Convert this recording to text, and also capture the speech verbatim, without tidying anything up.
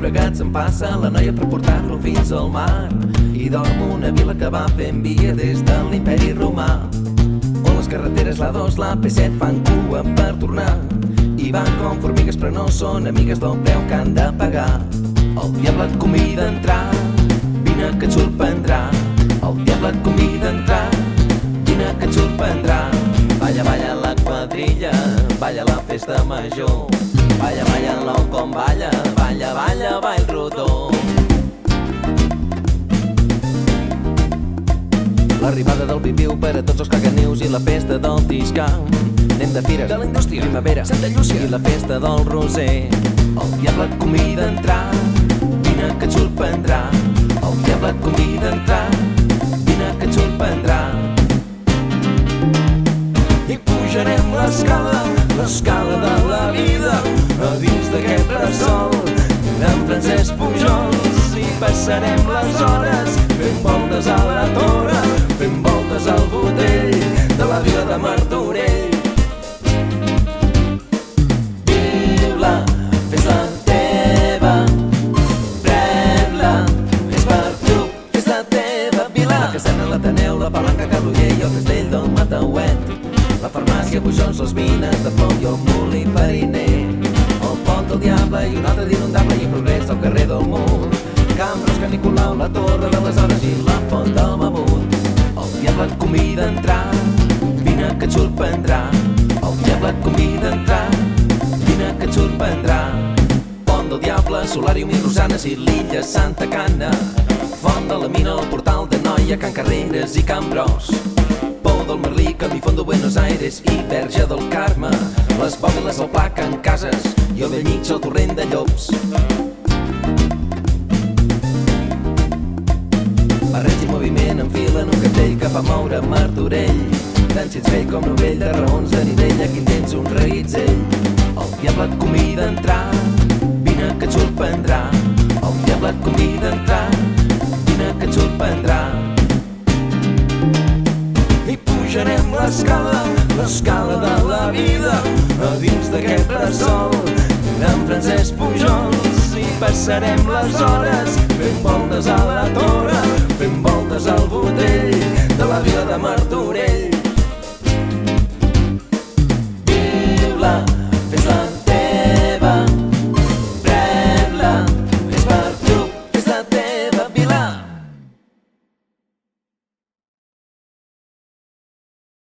Llobregat s'empassa la noia per portar-lo fins al mar i dorm una vila que va fent via des de l'imperi romà, on les carreteres l'A dos, la P set fan cua per tornar i van com formigues però no són amigues del preu que han de pagar. El diable et convida a entrar, vine que et sorprendrà. El diable et convida a entrar, vine que et sorprendrà. Balla, balla la quadrilla, balla la festa major, balla, balla l'ou com balla, balla, balla, ball rodó. L'arribada del Viviu per a tots els caganius i la festa del Tiscam. Anem de fires, de la indústria, primavera, Santa Llúcia i la festa del Roser. El diable et convida a entrar, vine que et sorprendrà. El diable et convida a entrar, vine que et sorprendrà. I pujarem l'escala, l'escala de la vida, a dins d'aquest bressol d'en Francesc Pujols. I passarem les hores fent voltes a la torre, fent voltes al botell de la vila de Martorell. Viu-la, fes-la teva, pren-la, és per tu, fes-la teva. Vila, la caserna, l'Ateneu, la Palanca, Carroller i el castell del Matauet, la farmàcia, Pujols, les mines de plom i el molí fariner, el pont del Diable i un altre d'inundable i progrés al carrer del Mur, Cambros, Can Nicolau, la torre de les hores i la font del Mamut. El diable et convida a entrar, vine que et sorprendrà. El diable et convida a entrar, vine que et sorprendrà. Pont del Diable, Solàrium i Rosanes i l'illa Santa Cana, Font de la Mina, el Portal de Noia, Can Carreres i Can Bros, Pou del Merlí, Camí Font de Buenos Aires i Verge del Carme, les Bòbiles, el Pla, Can Cases i el Bellmig, el Torrent de Llops. Barreig i moviment enfilen un cartell que fa moure Martorell, tant si ets vell com novell, de raons de nivell, aquí en tens un reguitzell. El diable et convida a entrar, vine que et sorprendrà. El diable et convida a entrar, vine que et sorprendrà. I pujarem l'escala, l'escala de la vida, a dins d'aquest bressol d'en Francesc Pujols. I passarem les hores fent voltes a la torre, fent voltes al botell de la vila de Martorell.